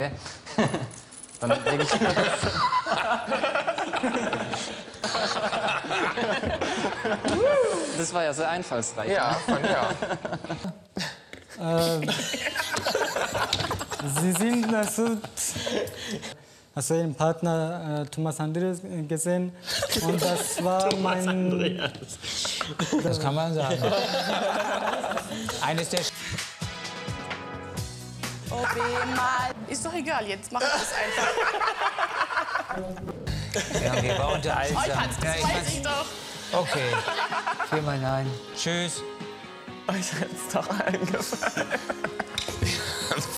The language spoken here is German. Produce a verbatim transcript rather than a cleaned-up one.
Dann denke ich mir das. Das war ja sehr einfallsreich. Ja, von ja. Äh, Sie sind also, also Ihren Partner äh, Thomas Andreas gesehen und das war mein... Das kann man sagen. Eines der... Oh, weh, mal. Ist doch egal, jetzt mach ich das einfach. Ja, wir waren unterhaltsam. Euch hat's, das Ja, ich weiß weiß- ich doch. Okay. Viermal nein. Tschüss. Euch hat's doch eingefallen.